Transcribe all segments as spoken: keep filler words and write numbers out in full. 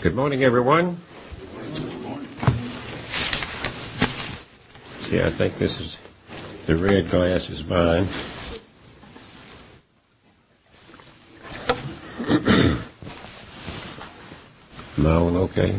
Good morning, everyone. See, I think this is the red glass is mine. Am I on okay?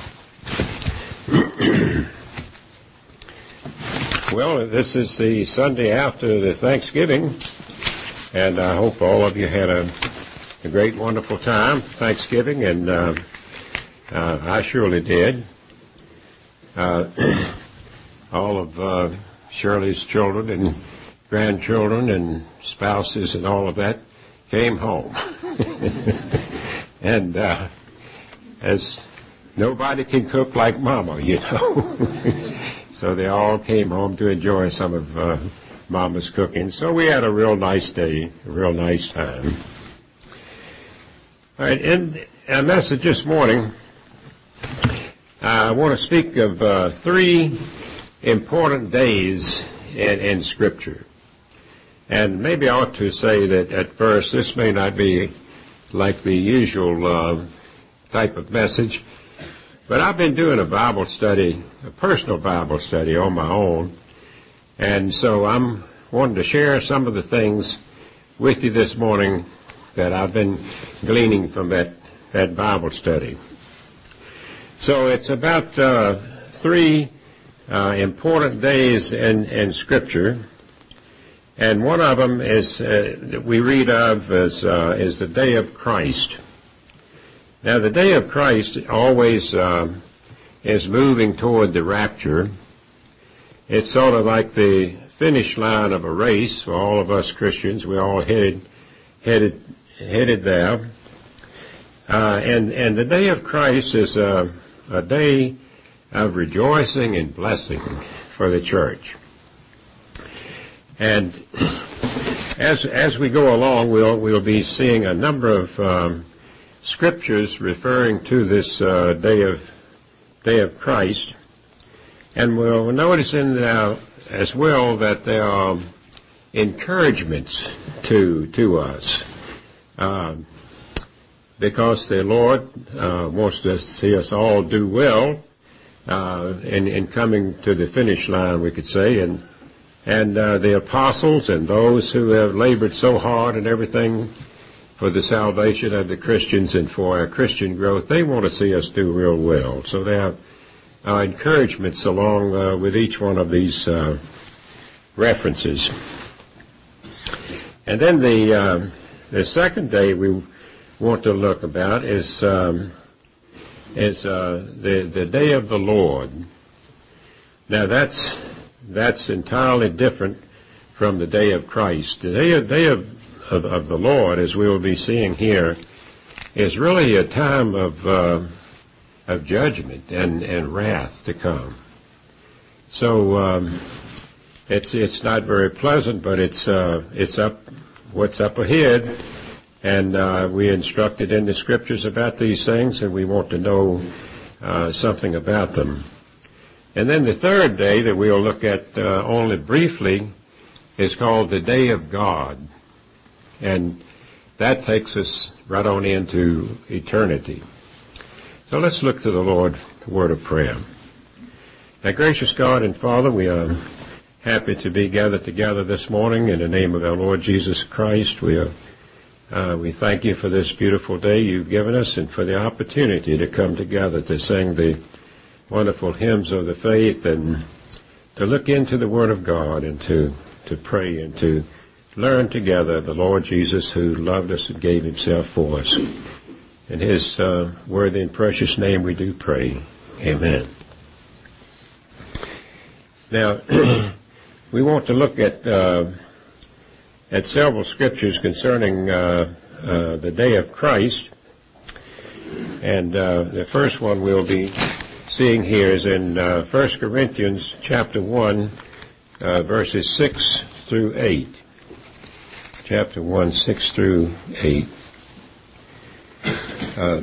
Well, this is the Sunday after the Thanksgiving, and I hope all of you had a, a great, wonderful time Thanksgiving, and uh, uh, I surely did. Uh, all of uh, Shirley's children and grandchildren and spouses and all of that came home. and uh, as nobody can cook like Mama, you know. So they all came home to enjoy some of uh, Mama's cooking. So we had a real nice day, a real nice time. All right, in our message this morning, I want to speak of uh, three important days in, in Scripture. And maybe I ought to say that at first this may not be like the usual uh, type of message, but I've been doing a Bible study, a personal Bible study on my own, and so I'm wanting to share some of the things with you this morning that I've been gleaning from that, that Bible study. So it's about uh, three uh, important days in, in Scripture, and one of them is uh, that we read of as uh, is the day of Christ. Now, the day of Christ always uh, is moving toward the rapture. It's sort of like the finish line of a race for all of us Christians. We're all headed headed headed there. Uh, and and the day of Christ is a, a day of rejoicing and blessing for the church. And as as we go along, we'll we'll be seeing a number of um, scriptures referring to this uh, day of day of Christ, and we'll notice in uh, as well that there are encouragements to to us, uh, because the Lord uh, wants to see us all do well uh, in in coming to the finish line, we could say, and and uh, the apostles and those who have labored so hard and everything for the salvation of the Christians and for our Christian growth, they want to see us do real well. So they have uh, encouragements along uh, with each one of these uh, references. And then the uh, the second day we want to look about is um, is uh, the the day of the Lord. Now that's that's entirely different from the day of Christ. The day of, day of Of, of the Lord, as we will be seeing here, is really a time of uh, of judgment and, and wrath to come. So um, it's it's not very pleasant, but it's uh, it's up what's up ahead, and uh, we instructed in the Scriptures about these things, and we want to know uh, something about them. And then the third day that we'll look at uh, only briefly is called the Day of God. And that takes us right on into eternity. So let's look to the Lord, the word of prayer. Now, gracious God and Father, we are happy to be gathered together this morning in the name of our Lord Jesus Christ. We are, uh, we thank you for this beautiful day you've given us and for the opportunity to come together to sing the wonderful hymns of the faith and to look into the Word of God and to, to pray and to learn together the Lord Jesus who loved us and gave himself for us. In his uh, worthy and precious name we do pray. Amen. Now, we want to look at uh, at several scriptures concerning uh, uh, the day of Christ. And uh, the first one we'll be seeing here is in uh, First Corinthians chapter one, uh, verses six through eight. Chapter one, six through eight. Uh,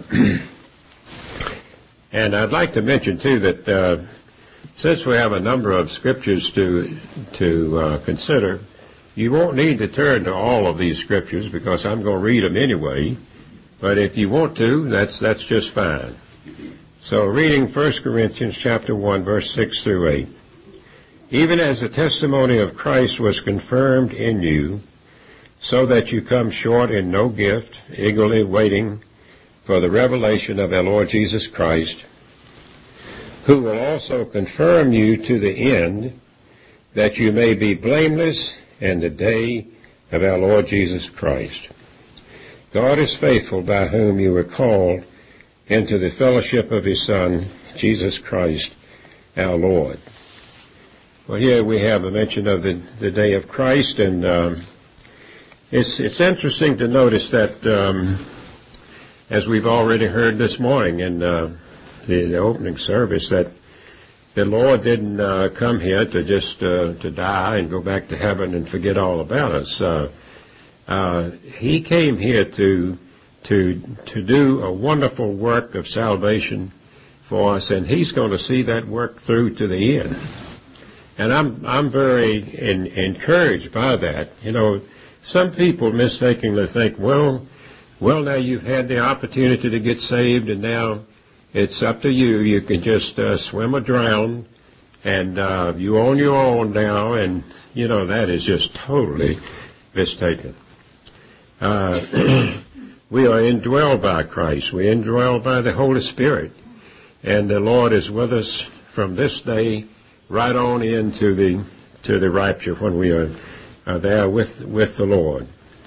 and I'd like to mention, too, that uh, since we have a number of scriptures to to uh, consider, you won't need to turn to all of these scriptures because I'm going to read them anyway. But if you want to, that's that's just fine. So reading First Corinthians chapter one, verse six through eight. Even as the testimony of Christ was confirmed in you, so that you come short in no gift, eagerly waiting for the revelation of our Lord Jesus Christ, who will also confirm you to the end, that you may be blameless in the day of our Lord Jesus Christ. God is faithful, by whom you were called into the fellowship of His Son, Jesus Christ, our Lord. Well, here we have a mention of the, the day of Christ, and um, it's, it's interesting to notice that, um, as we've already heard this morning in uh, the, the opening service, that the Lord didn't uh, come here to just uh, to die and go back to heaven and forget all about us. Uh, uh, he came here to to to do a wonderful work of salvation for us, and He's going to see that work through to the end. And I'm I'm very in, encouraged by that. You know, some people mistakenly think, well, well, now you've had the opportunity to get saved, and now it's up to you. You can just uh, swim or drown, and uh, you own your own now, and, you know, that is just totally mistaken. Uh, we are indwelled by Christ. We're indwelled by the Holy Spirit, and the Lord is with us from this day right on into the to the rapture, when we are, are there with with the Lord.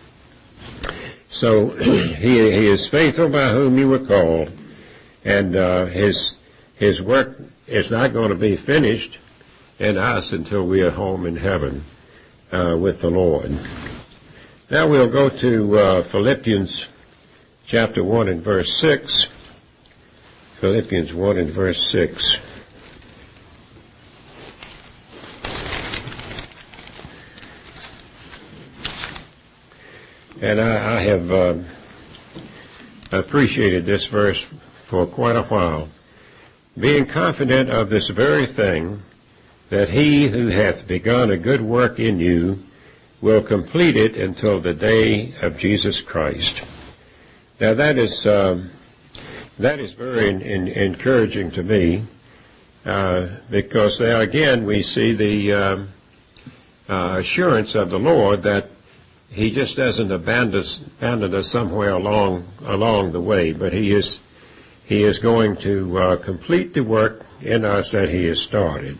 So he, he is faithful, by whom you were called, and uh, his his work is not going to be finished in us until we are home in heaven uh, with the Lord. Now we'll go to uh, Philippians chapter one and verse six. Philippians one and verse six. And I, I have uh, appreciated this verse for quite a while. Being confident of this very thing, that He who hath begun a good work in you will complete it until the day of Jesus Christ. Now that is um, that is very in, in, encouraging to me, uh, because there again we see the uh, uh, assurance of the Lord that He just doesn't abandon us, abandon us somewhere along along the way, but He is He is going to uh, complete the work in us that He has started.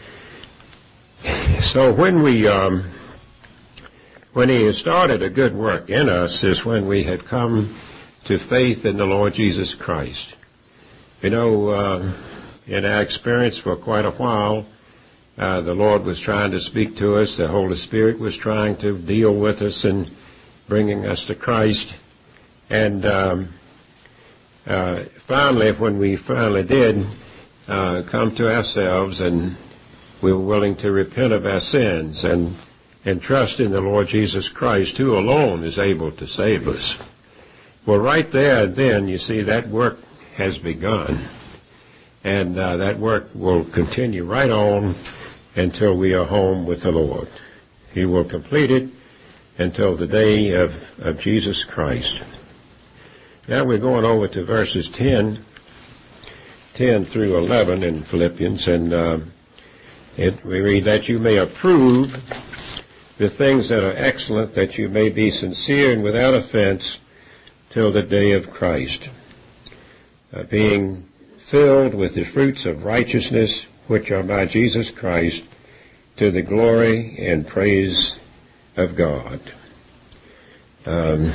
So when we um, when He has started a good work in us is when we have come to faith in the Lord Jesus Christ. You know, uh, in our experience for quite a while, Uh, the Lord was trying to speak to us. The Holy Spirit was trying to deal with us and bringing us to Christ. And um, uh, finally, when we finally did uh, come to ourselves and we were willing to repent of our sins and, and trust in the Lord Jesus Christ, who alone is able to save us. Well, right there and then, you see, that work has begun. And uh, that work will continue right on until we are home with the Lord. He will complete it until the day of, of Jesus Christ. Now we're going over to verses ten, ten through eleven in Philippians, and uh, it, we read, that you may approve the things that are excellent, that you may be sincere and without offense till the day of Christ, uh, being filled with the fruits of righteousness, which are by Jesus Christ, to the glory and praise of God. Um,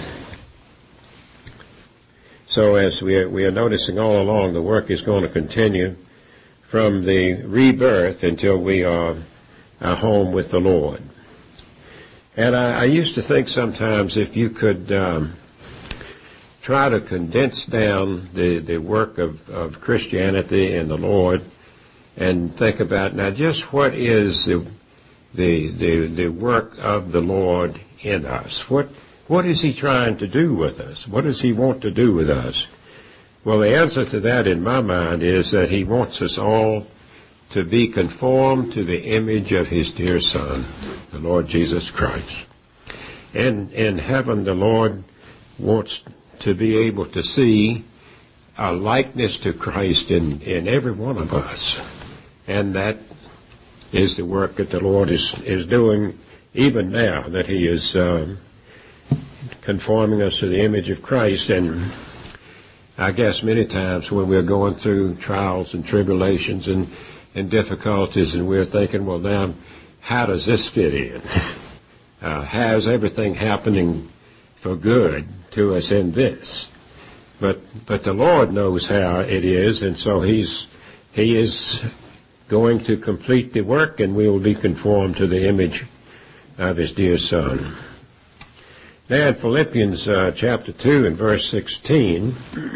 so as we are, we are noticing all along, the work is going to continue from the rebirth until we are, are home with the Lord. And I, I used to think sometimes if you could um, try to condense down the, the work of, of Christianity and the Lord, and think about now just what is the, the the the work of the Lord in us. What what is He trying to do with us? What does He want to do with us? Well, the answer to that in my mind is that He wants us all to be conformed to the image of His dear Son, the Lord Jesus Christ. And in heaven, the Lord wants to be able to see a likeness to Christ in, in every one of us. And that is the work that the Lord is, is doing even now, that He is um, conforming us to the image of Christ. And I guess many times when we're going through trials and tribulations and, and difficulties, and we're thinking, well, now, how does this fit in? Uh, how's everything happening for good to us in this? But but the Lord knows how it is, and so He's He is going to complete the work, and we will be conformed to the image of His dear Son. Now in Philippians uh, chapter two and verse sixteen,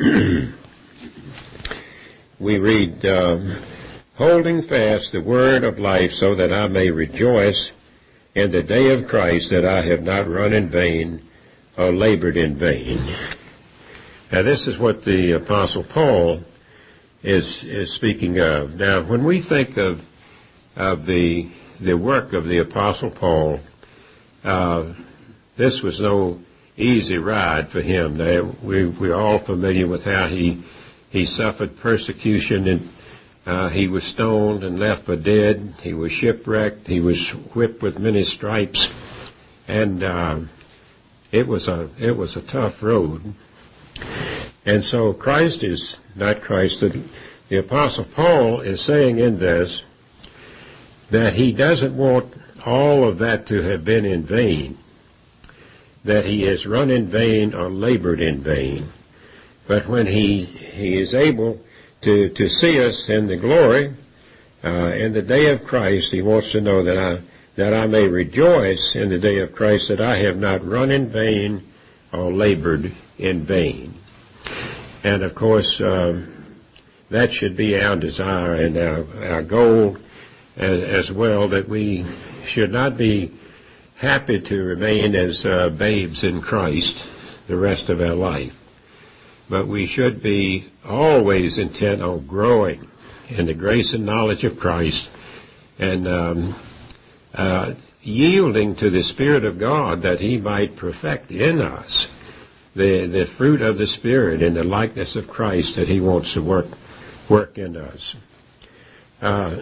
we read, uh, holding fast the word of life, so that I may rejoice in the day of Christ, that I have not run in vain or labored in vain. Now this is what the Apostle Paul is is speaking of. Now when we think of of the the work of the Apostle Paul, uh, this was no easy ride for him. Now, we we're all familiar with how he he suffered persecution, and uh, he was stoned and left for dead. He was shipwrecked. He was whipped with many stripes, and uh, it was a it was a tough road. And so Christ is not Christ. The, the Apostle Paul is saying in this that he doesn't want all of that to have been in vain, that he has run in vain or labored in vain. But when he he is able to, to see us in the glory, uh, in the day of Christ, he wants to know that I that I may rejoice in the day of Christ, that I have not run in vain or labored in vain. And of course, um, that should be our desire and our, our goal as, as well, that we should not be happy to remain as uh, babes in Christ the rest of our life, but we should be always intent on growing in the grace and knowledge of Christ, and um, uh, yielding to the Spirit of God, that He might perfect in us the the fruit of the Spirit in the likeness of Christ that He wants to work work in us. Uh,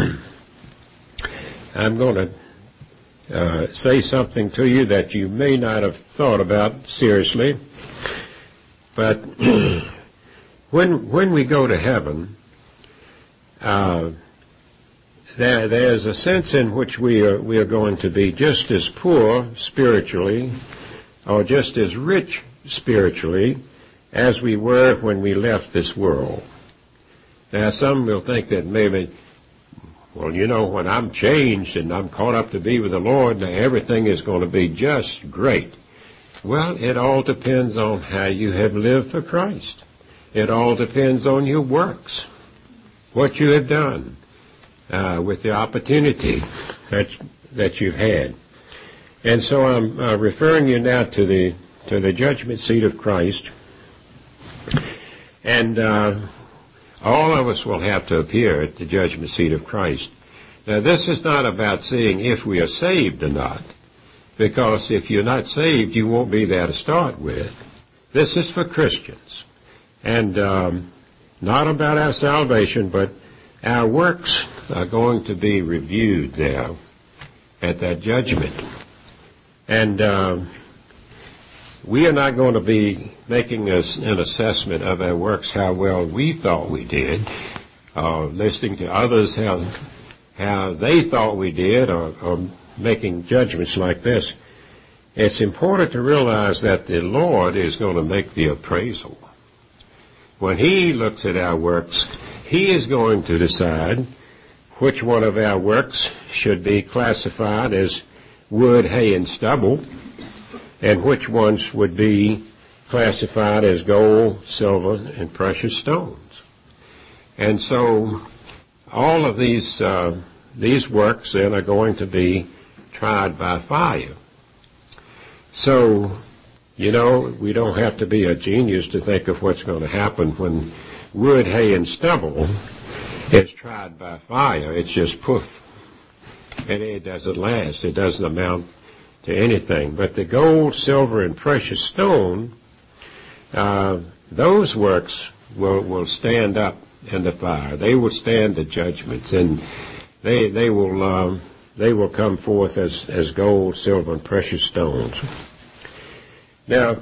I'm going to Uh, say something to you that you may not have thought about seriously, but when when we go to heaven, uh, there there's a sense in which we are we are going to be just as poor spiritually, or just as rich spiritually, as we were when we left this world. Now, some will think that maybe, well, you know, when I'm changed and I'm caught up to be with the Lord, now everything is going to be just great. Well, it all depends on how you have lived for Christ. It all depends on your works, what you have done uh, with the opportunity that that you've had. And so I'm uh, referring you now to the to the judgment seat of Christ, and uh, all of us will have to appear at the judgment seat of Christ. Now, this is not about seeing if we are saved or not, because if you're not saved, you won't be there to start with. This is for Christians, and um, not about our salvation, but our works are going to be reviewed there at that judgment. And uh, we are not going to be making a, an assessment of our works, how well we thought we did, uh, listening to others how how they thought we did, or, or making judgments like this. It's important to realize that the Lord is going to make the appraisal. When He looks at our works, He is going to decide which one of our works should be classified as wood, hay, and stubble, and which ones would be classified as gold, silver, and precious stones. And so all of these uh, these works then are going to be tried by fire. So, you know, we don't have to be a genius to think of what's going to happen when wood, hay, and stubble is tried by fire. It's just poof. And it doesn't last. It doesn't amount to anything. But the gold, silver, and precious stone, uh, those works will will stand up in the fire. They will stand the judgments, and they they will um, they will come forth as as gold, silver, and precious stones. Now,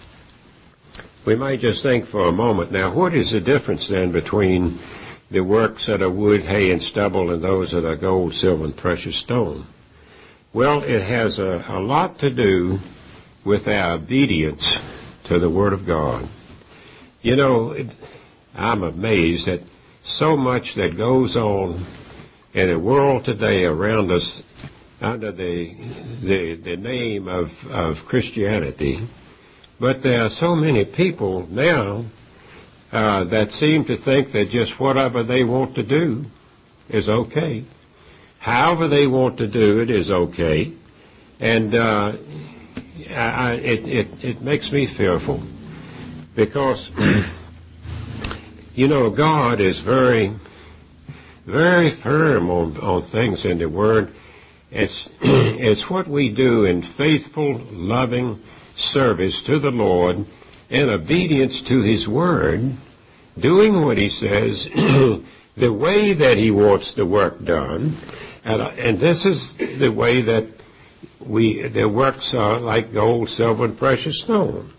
we might just think for a moment. Now, what is the difference then between the works that are wood, hay, and stubble, and those that are gold, silver, and precious stone? Well, it has a, a lot to do with our obedience to the Word of God. You know, it, I'm amazed at so much that goes on in the world today around us under the the, the name of, of Christianity. But there are so many people now uh, that seem to think that just whatever they want to do is okay. However they want to do it is okay. And uh, I, it, it, it makes me fearful because, you know, God is very, very firm on, on things in the Word. It's, it's what we do in faithful, loving service to the Lord in obedience to His Word, doing what He says, the way that He wants the work done. And, and this is the way that we the works are like gold, silver, and precious stone.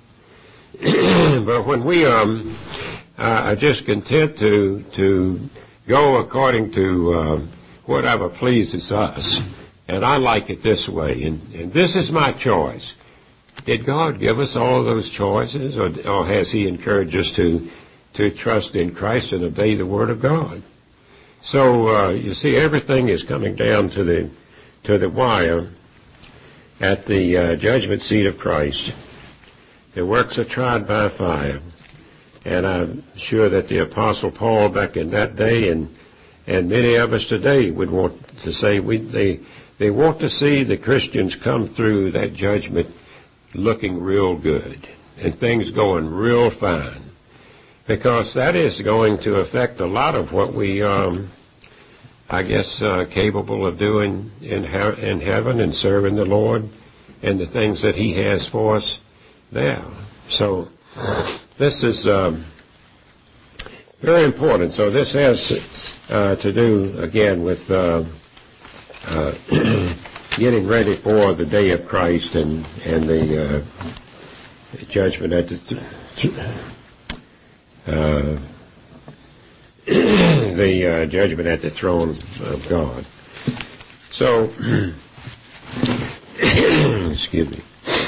But when we um, are just content to to go according to uh, whatever pleases us, and I like it this way, and, and this is my choice. Did God give us all those choices, or, or has He encouraged us to to trust in Christ and obey the Word of God? So uh, you see, everything is coming down to the to the wire at the uh, judgment seat of Christ. The works are tried by fire, and I'm sure that the Apostle Paul back in that day, and and many of us today would want to say we they they want to see the Christians come through that judgment looking real good and things going real fine. Because that is going to affect a lot of what we, um, I guess, uh, capable of doing in, he- in heaven and serving the Lord and the things that He has for us there. So this is um, very important. So this has uh, to do, again, with uh, uh, getting ready for the day of Christ and, and the uh, judgment at the... Th- Uh, the uh, judgment at the throne of God. So, excuse me.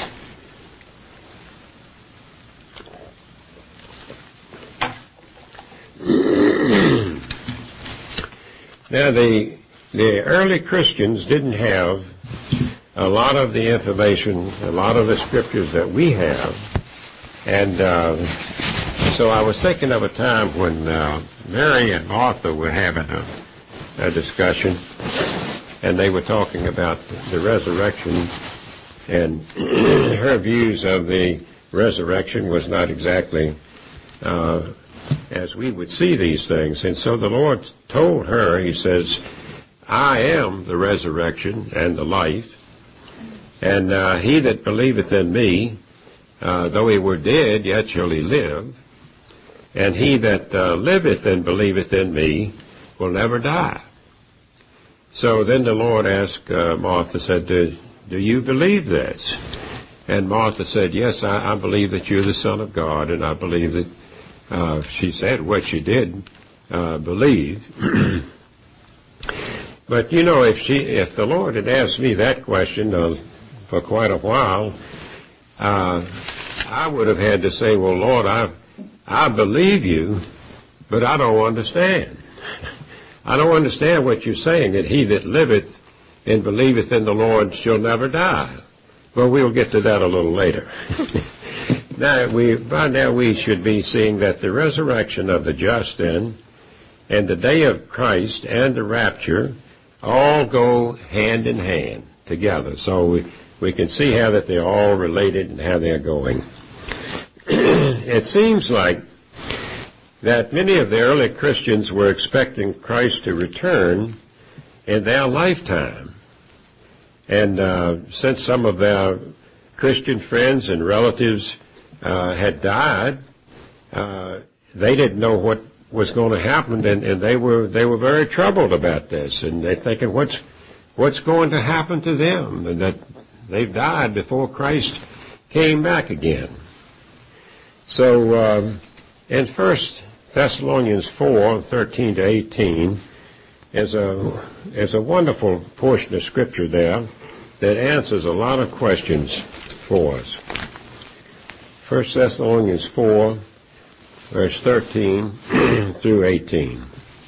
Now, the the early Christians didn't have a lot of the information, a lot of the scriptures that we have, and uh, so I was thinking of a time when uh, Mary and Martha were having a, a discussion, and they were talking about the resurrection, and her views of the resurrection was not exactly uh, as we would see these things. And so the Lord told her, He says, I am the resurrection and the life, and uh, he that believeth in me, uh, though he were dead, yet shall he live. And he that uh, liveth and believeth in me will never die. So then the Lord asked uh, Martha, said, do, do you believe this? And Martha said, yes, I, I believe that you're the Son of God, and I believe that uh, she said what she did uh, believe. But, you know, if she, if the Lord had asked me that question uh, for quite a while, uh, I would have had to say, well, Lord, I I believe you, but I don't understand. I don't understand what you're saying, that he that liveth and believeth in the Lord shall never die. Well, we'll get to that a little later. Now, we, by now we should be seeing that the resurrection of the just then and the day of Christ and the rapture all go hand in hand together. So we, we can see how that they're all related and how they're going. It seems like that many of the early Christians were expecting Christ to return in their lifetime. And uh, since some of their Christian friends and relatives uh, had died, uh, they didn't know what was going to happen, and, and they were they were very troubled about this, and they're thinking, what's what's going to happen to them, and that they've died before Christ came back again. So um, in First Thessalonians four, thirteen to eighteen, is a is a wonderful portion of Scripture there that answers a lot of questions for us. First Thessalonians four, verse thirteen through eighteen.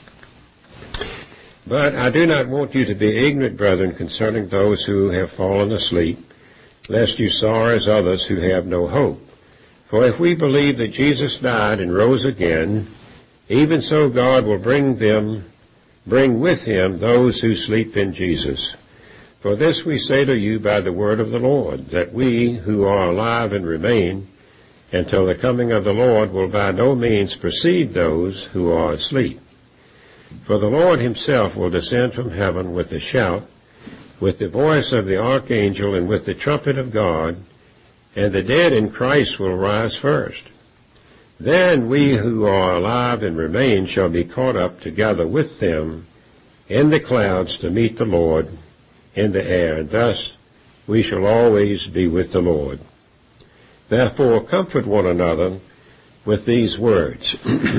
But I do not want you to be ignorant, brethren, concerning those who have fallen asleep, lest you sorrow as others who have no hope. For if we believe that Jesus died and rose again, even so God will bring them, bring with him those who sleep in Jesus. For this we say to you by the word of the Lord, that we who are alive and remain until the coming of the Lord will by no means precede those who are asleep. For the Lord himself will descend from heaven with a shout, with the voice of the archangel, and with the trumpet of God, and the dead in Christ will rise first. Then we who are alive and remain shall be caught up together with them in the clouds to meet the Lord in the air, and thus we shall always be with the Lord. Therefore comfort one another with these words.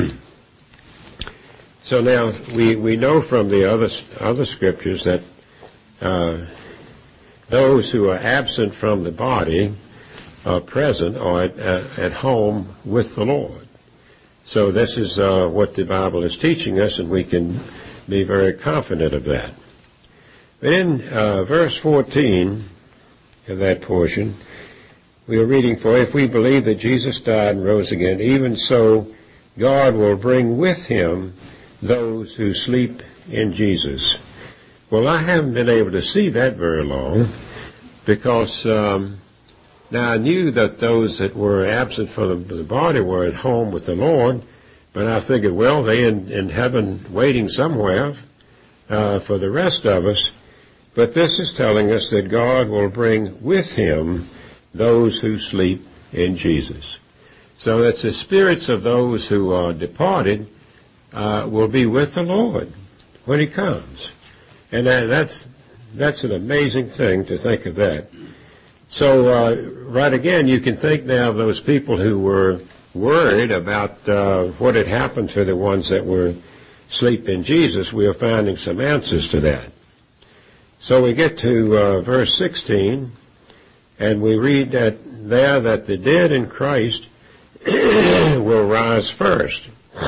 So now we, we know from the other, other scriptures that uh, those who are absent from the body are present or at, uh, at home with the Lord. So this is uh, what the Bible is teaching us, and we can be very confident of that. But in uh, verse fourteen of that portion, we are reading, for if we believe that Jesus died and rose again, even so God will bring with him those who sleep in Jesus. Well, I haven't been able to see that very long, because um, now I knew that those that were absent from the body were at home with the Lord, but I figured, well, they in, in heaven waiting somewhere uh, for the rest of us. But this is telling us that God will bring with him those who sleep in Jesus. So that's the spirits of those who are departed uh, will be with the Lord when he comes. And that, that's that's an amazing thing to think of that. So uh, right again, you can think now of those people who were worried about uh, what had happened to the ones that were asleep in Jesus. We are finding some answers to that. So we get to uh, verse sixteen, and we read that there that the dead in Christ will rise first.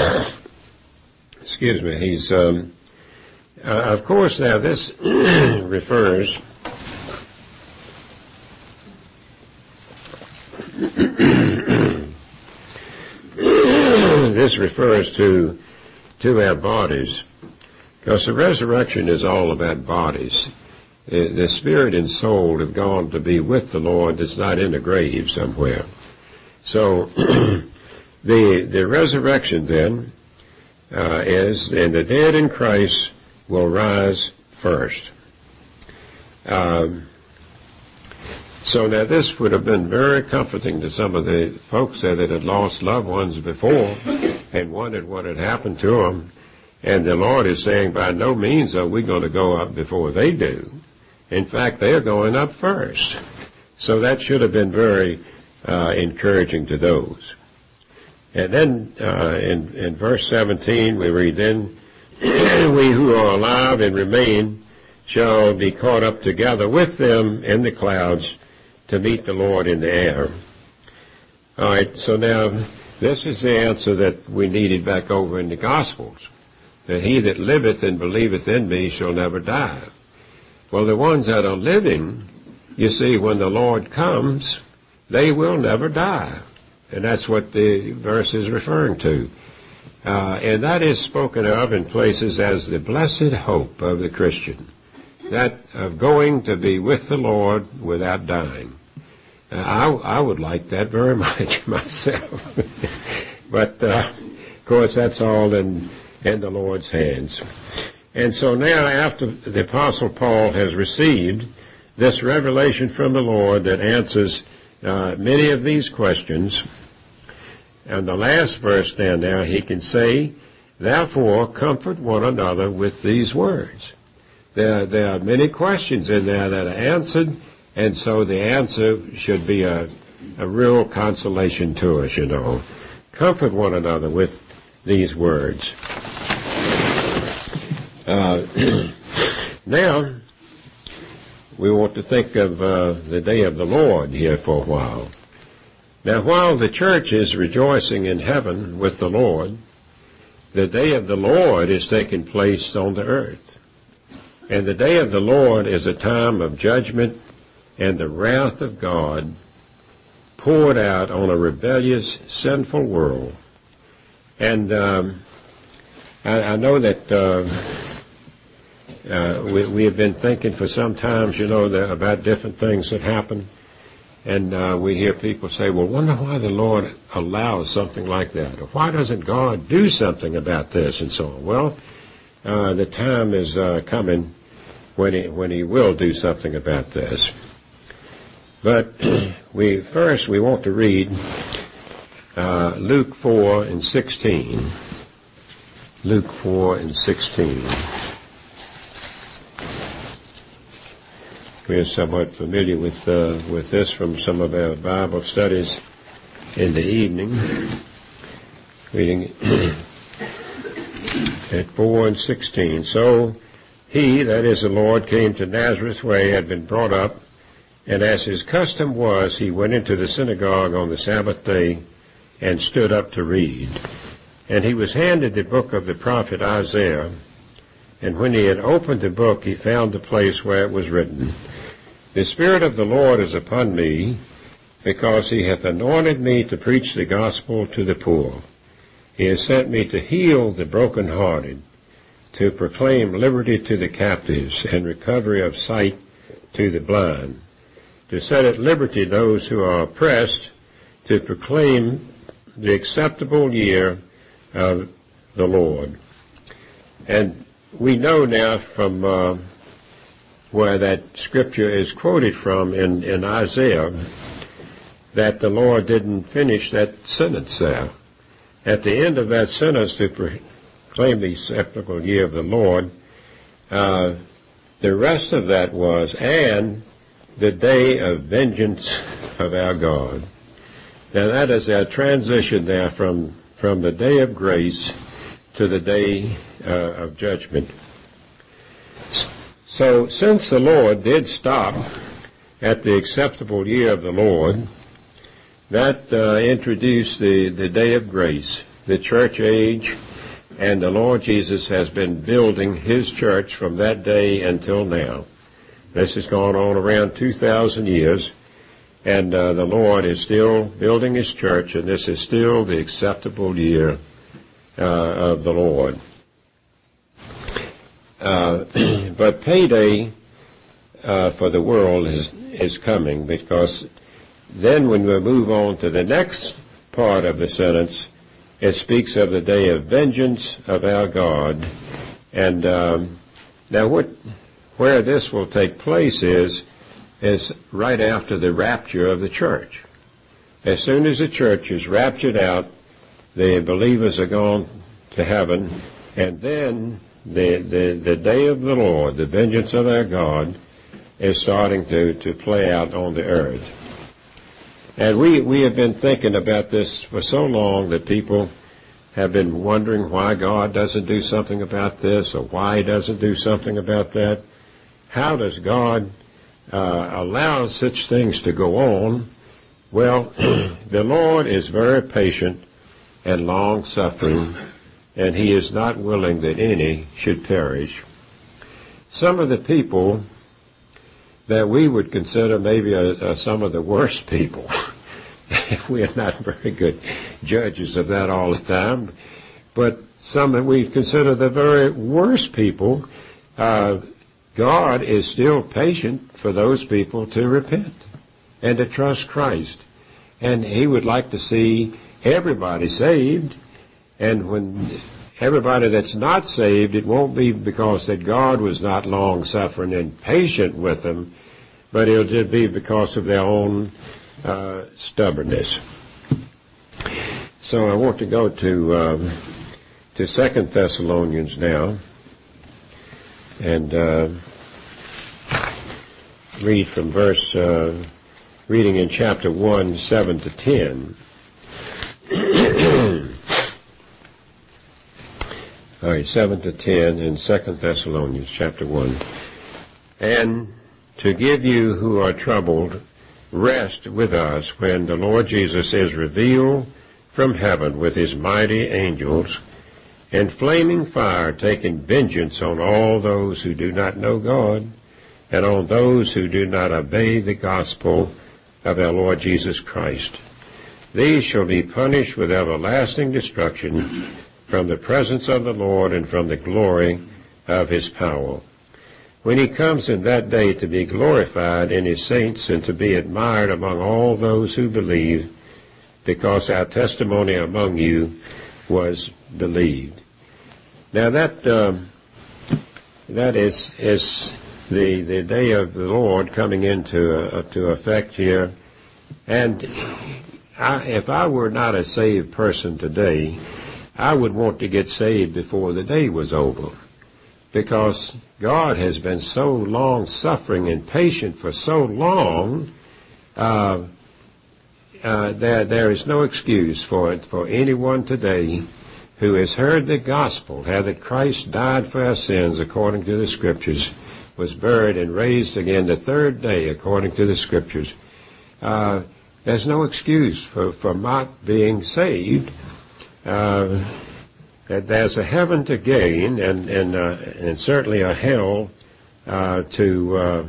Excuse me. He's, um, uh, of course, now this refers this refers to to our bodies, because the resurrection is all about bodies. The spirit and soul have gone to be with the Lord. It's not in a grave somewhere. So the the resurrection then uh, is, and the dead in Christ will rise first. Um, so now this would have been very comforting to some of the folks there that had lost loved ones before and wondered what had happened to them. And the Lord is saying, by no means are we going to go up before they do. In fact, they're going up first. So that should have been very uh, encouraging to those. And then uh, in, in verse seventeen, we read, then we who are alive and remain shall be caught up together with them in the clouds to meet the Lord in the air. All right, so now this is the answer that we needed back over in the Gospels, that he that liveth and believeth in me shall never die. Well, the ones that are living, you see, when the Lord comes, they will never die. And that's what the verse is referring to. Uh, and that is spoken of in places as the blessed hope of the Christian, that of going to be with the Lord without dying. Uh, I, I would like that very much myself. But, uh, of course, that's all in, in the Lord's hands. And so now, after the Apostle Paul has received this revelation from the Lord that answers uh, many of these questions, and the last verse down there, he can say, therefore, comfort one another with these words. There, there are many questions in there that are answered, and so the answer should be a, a real consolation to us, you know. Comfort one another with these words. Uh, now, we want to think of uh, the day of the Lord here for a while. Now, while the church is rejoicing in heaven with the Lord, the day of the Lord is taking place on the earth. And the day of the Lord is a time of judgment and the wrath of God poured out on a rebellious, sinful world. And um, I, I know that uh, uh, we, we have been thinking for some time, you know, the, about different things that happen. And uh, we hear people say, well, wonder why the Lord allows something like that. Or why doesn't God do something about this and so on? Well, uh, the time is uh, coming when he, when he will do something about this. But we first we want to read uh, Luke four and sixteen. Luke four and sixteen. We are somewhat familiar with uh, with this from some of our Bible studies in the evening. Reading at four and sixteen. So he, that is the Lord, came to Nazareth where he had been brought up, and as his custom was, he went into the synagogue on the Sabbath day and stood up to read. And he was handed the book of the prophet Isaiah, and when he had opened the book, he found the place where it was written, The Spirit of the Lord is upon me, because he hath anointed me to preach the gospel to the poor. He has sent me to heal the brokenhearted, to proclaim liberty to the captives, and recovery of sight to the blind, to set at liberty those who are oppressed, to proclaim the acceptable year of the Lord. And we know now from uh, where that scripture is quoted from in, in Isaiah that the Lord didn't finish that sentence there. At the end of that sentence, to proclaim the acceptable year of the Lord, uh, the rest of that was, and the day of vengeance of our God. Now that is our transition there from, from the day of grace to the day uh, of judgment. So since the Lord did stop at the acceptable year of the Lord, that uh, introduced the, the day of grace, the church age, and the Lord Jesus has been building his church from that day until now. This has gone on around two thousand years, and uh, the Lord is still building his church, and this is still the acceptable year uh, of the Lord. Uh, but payday uh, for the world is, is coming, because then when we move on to the next part of the sentence, it speaks of the day of vengeance of our God. And um, now what, where this will take place is, is right after the rapture of the church. As soon as the church is raptured out, the believers are gone to heaven, and then the, the, the day of the Lord, the vengeance of our God, is starting to, to play out on the earth. And we, we have been thinking about this for so long that people have been wondering why God doesn't do something about this, or why he doesn't do something about that. How does God uh, allow such things to go on? Well, the Lord is very patient and long-suffering, and he is not willing that any should perish. Some of the people that we would consider maybe are, are some of the worst people. We are not very good judges of that all the time, but some that we consider the very worst people, uh, God is still patient for those people to repent and to trust Christ. And he would like to see everybody saved, and when everybody that's not saved, it won't be because that God was not long-suffering and patient with them, but it'll just be because of their own uh, stubbornness. So I want to go to um, to Second Thessalonians now, and uh, read from verse, uh, reading in chapter one, seven to ten. All right, seven to ten in Second Thessalonians chapter one. And to give you who are troubled rest with us when the Lord Jesus is revealed from heaven with his mighty angels and flaming fire, taking vengeance on all those who do not know God and on those who do not obey the gospel of our Lord Jesus Christ. These shall be punished with everlasting destruction from the presence of the Lord and from the glory of his power, when he comes in that day to be glorified in his saints and to be admired among all those who believe, because our testimony among you was believed. Now that um, that is is the the day of the Lord coming into uh, to effect here, and I, if I were not a saved person today, I would want to get saved before the day was over, because God has been so long-suffering and patient for so long. Uh, Uh, there, there is no excuse for it for anyone today who has heard the gospel, how that Christ died for our sins according to the Scriptures, was buried and raised again the third day according to the Scriptures. Uh, there's no excuse for, for not being saved. Uh, there's a heaven to gain, and and, uh, and certainly a hell uh, to uh,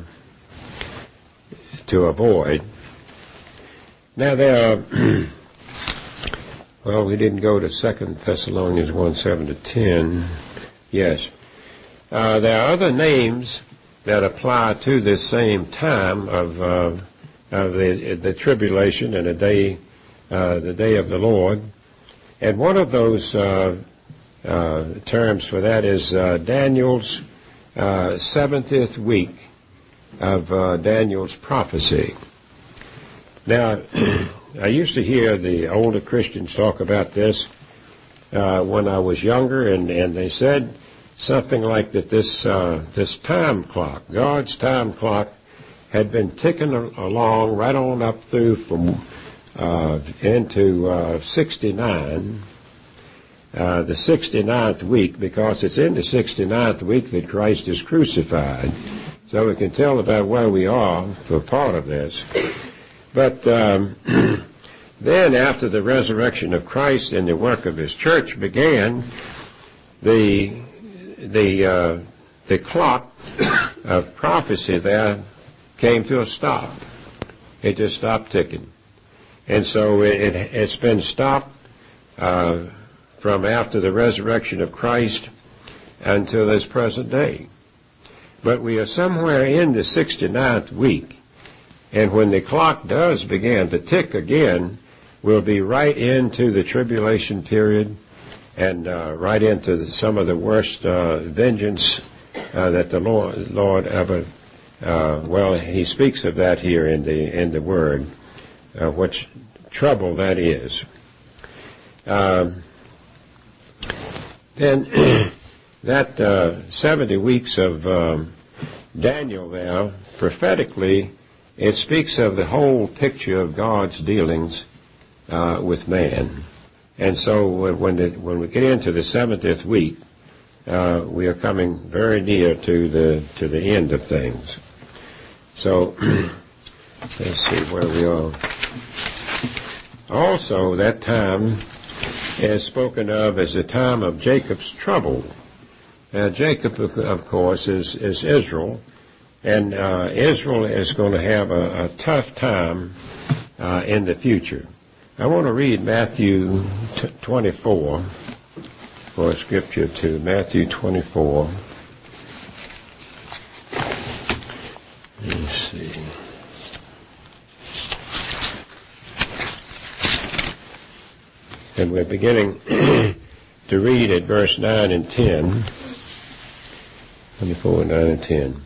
to avoid. Now there are, well, we didn't go to Second Thessalonians one, seven to ten. Yes. Uh, there are other names that apply to this same time of, uh, of the, the tribulation and the day, uh, the day of the Lord. And one of those uh, uh, terms for that is uh, Daniel's uh, seventieth week of uh, Daniel's prophecy. Now, I used to hear the older Christians talk about this uh, when I was younger, and, and they said something like that this uh, this time clock, God's time clock, had been ticking along right on up through from uh, into uh, sixty-nine, uh, the sixty-ninth week, because it's in the sixty-ninth week that Christ is crucified. So we can tell about where we are for part of this. But um, then after the resurrection of Christ and the work of his church began, the the uh, the clock of prophecy there came to a stop. It just stopped ticking. And so it, it, it's been stopped uh, from after the resurrection of Christ until this present day. But we are somewhere in the sixty-ninth week. And when the clock does begin to tick again, we'll be right into the tribulation period and uh, right into the, some of the worst uh, vengeance uh, that the Lord, Lord ever, uh, well, he speaks of that here in the in the Word, uh, which trouble that is. Um, then that uh, seventy weeks of um, Daniel there, prophetically, it speaks of the whole picture of God's dealings uh, with man. And so when the, when we get into the seventieth week, uh, we are coming very near to the to the end of things. So let's see where we are. Also, that time is spoken of as the time of Jacob's trouble. Now, Jacob, of course, is, is Israel. And uh, Israel is going to have a, a tough time uh, in the future. I want to read Matthew twenty-four for a scripture to Matthew twenty-four. Let me see. And we're beginning to read at verse nine and ten. twenty-four, nine, and ten.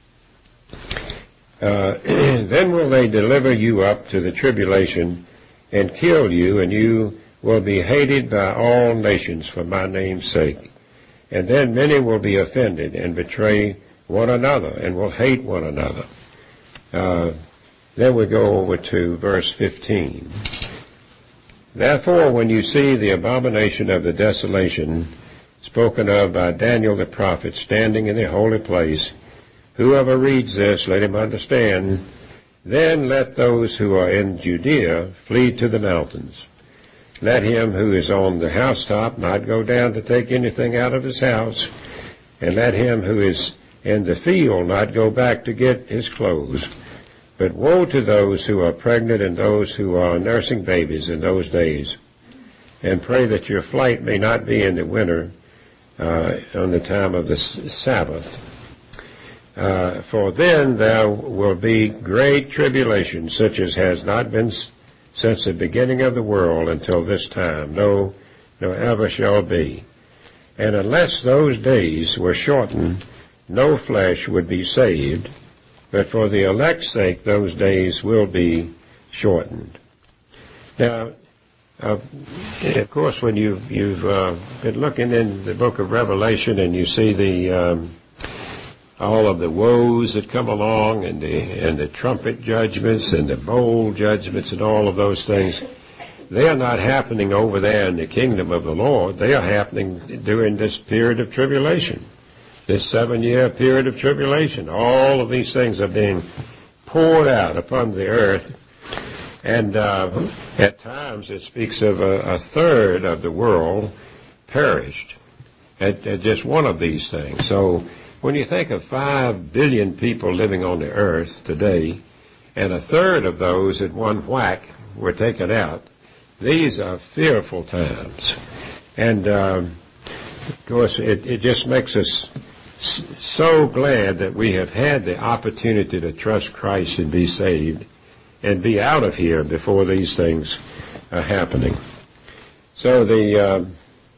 Uh, then will they deliver you up to the tribulation and kill you, and you will be hated by all nations for my name's sake. And then many will be offended and betray one another and will hate one another. Uh, then we go over to verse fifteen. Therefore, when you see the abomination of the desolation spoken of by Daniel the prophet standing in the holy place, whoever reads this, let him understand. Then let those who are in Judea flee to the mountains. Let him who is on the housetop not go down to take anything out of his house, and let him who is in the field not go back to get his clothes. But woe to those who are pregnant and those who are nursing babies in those days. And pray that your flight may not be in the winter, uh, on the time of the Sabbath. Uh, for then there will be great tribulation, such as has not been since the beginning of the world until this time, no, no ever shall be. And unless those days were shortened, no flesh would be saved, but for the elect's sake those days will be shortened. Now, uh, of course, when you've, you've uh, been looking in the book of Revelation and you see the um, all of the woes that come along and the and the trumpet judgments and the bowl judgments and all of those things, they are not happening over there in the kingdom of the Lord. They are happening during this period of tribulation, this seven-year period of tribulation. All of these things are being poured out upon the earth. And uh, at times it speaks of a, a third of the world perished at, at just one of these things. So when you think of five billion people living on the earth today, and a third of those at one whack were taken out, these are fearful times. And, um, of course, it, it just makes us so glad that we have had the opportunity to trust Christ and be saved and be out of here before these things are happening. So the... Uh,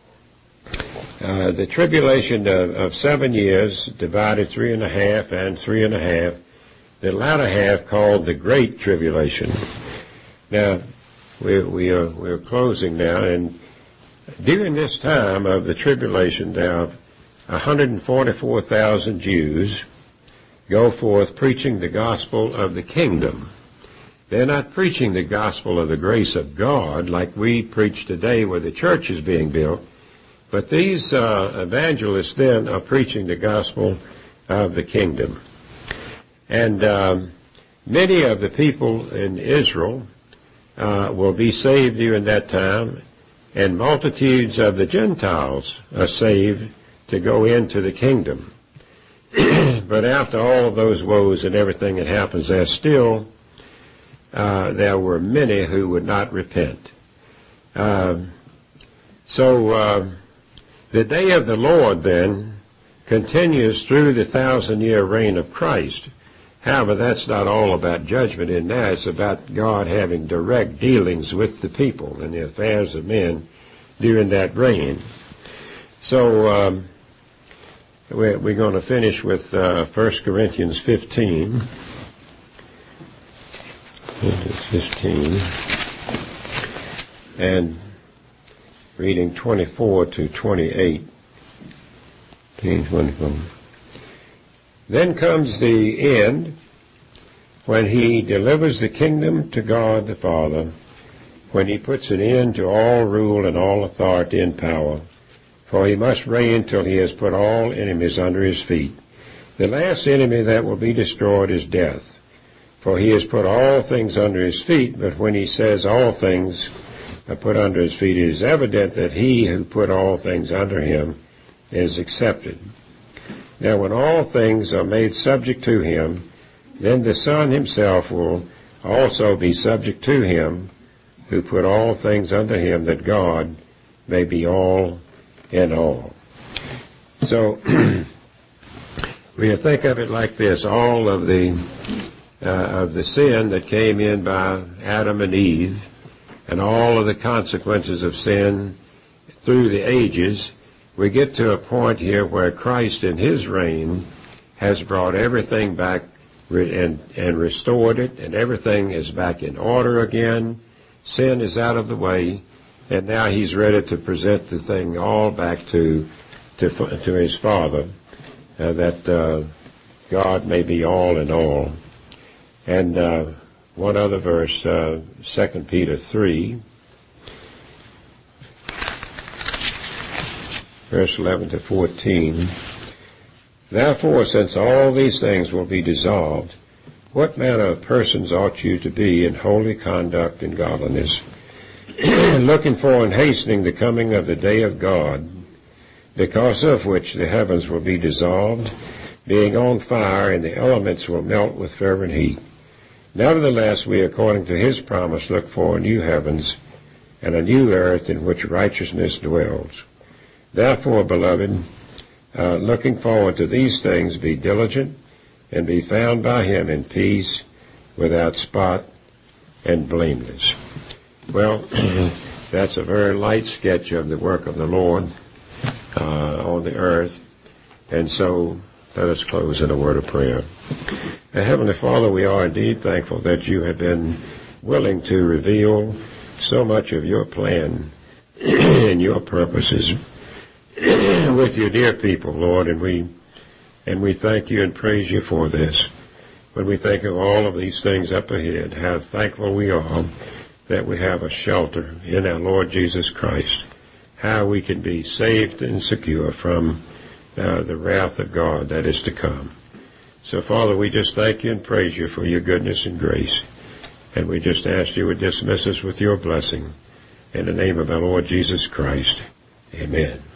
Uh, the tribulation of, of seven years, divided three and a half and three and a half, the latter half called the Great Tribulation. Now, we, we are we're closing now, and during this time of the tribulation, now one hundred forty-four thousand Jews go forth preaching the gospel of the kingdom. They're not preaching the gospel of the grace of God like we preach today where the church is being built. But these uh, evangelists then are preaching the gospel of the kingdom. And um, many of the people in Israel uh, will be saved during that time, and multitudes of the Gentiles are saved to go into the kingdom. But after all of those woes and everything that happens, there still uh, there were many who would not repent. Uh, so... Uh, The day of the Lord, then, continues through the thousand-year reign of Christ. However, that's not all about judgment in that. It's about God having direct dealings with the people and the affairs of men during that reign. So um, we're, we're going to finish with uh, First Corinthians fifteen. fifteen. And reading twenty-four to twenty-eight. Then comes the end, when he delivers the kingdom to God the Father, when he puts an end to all rule and all authority and power, for he must reign till he has put all enemies under his feet. The last enemy that will be destroyed is death, for he has put all things under his feet. But when he says all things are put under his feet, it is evident that he who put all things under him is accepted. Now when all things are made subject to him, then the Son himself will also be subject to him who put all things under him, that God may be all in all. So we think of it like this: all of the uh, of the sin that came in by Adam and Eve, and all of the consequences of sin through the ages, we get to a point here where Christ in his reign has brought everything back and, and restored it, and everything is back in order again. Sin is out of the way, and now he's ready to present the thing all back to to, to his Father, uh, that uh, God may be all in all. And uh, one other verse, uh, Second Peter three, verse eleven to fourteen. Therefore, since all these things will be dissolved, what manner of persons ought you to be in holy conduct and godliness, looking for and hastening the coming of the day of God, because of which the heavens will be dissolved, being on fire, and the elements will melt with fervent heat. Nevertheless, we, according to his promise, look for a new heavens and a new earth in which righteousness dwells. Therefore, beloved, uh, looking forward to these things, be diligent and be found by him in peace, without spot and blameless. Well, that's a very light sketch of the work of the Lord uh, on the earth. And so let us close in a word of prayer. Uh, Heavenly Father, we are indeed thankful that you have been willing to reveal so much of your plan and your purposes with your dear people, Lord, and we and we thank you and praise you for this. When we think of all of these things up ahead, how thankful we are that we have a shelter in our Lord Jesus Christ, how we can be saved and secure from uh, the wrath of God that is to come. So, Father, we just thank you and praise you for your goodness and grace, and we just ask you to dismiss us with your blessing. In the name of our Lord Jesus Christ, amen.